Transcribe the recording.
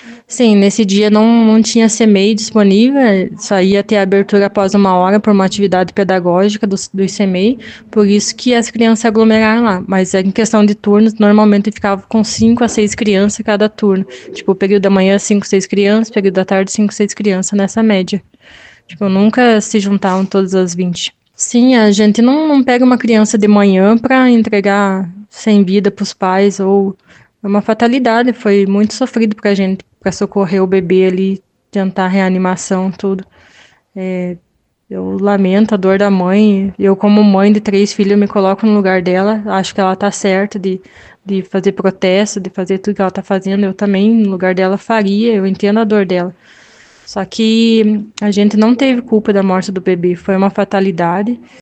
Sim, nesse dia não tinha CMEI disponível, só ia ter abertura após 1 hora por uma atividade pedagógica do CMEI, por isso que as crianças aglomeraram lá. Mas em questão de turnos, normalmente ficava com 5 a 6 crianças cada turno. Tipo, o período da manhã, 5, 6 crianças, período da tarde, 5, 6 crianças, nessa média. Tipo, nunca se juntavam todas as 20. Sim, a gente não pega uma criança de manhã para entregar sem vida para os pais, ou é uma fatalidade, foi muito sofrido para a gente, para socorrer o bebê ali, tentar reanimação, tudo. Eu lamento a dor da mãe, eu como mãe de 3 filhos, eu me coloco no lugar dela, acho que ela tá certa de fazer protesto, de fazer tudo que ela tá fazendo, eu também, no lugar dela, faria, eu entendo a dor dela. Só que a gente não teve culpa da morte do bebê, foi uma fatalidade.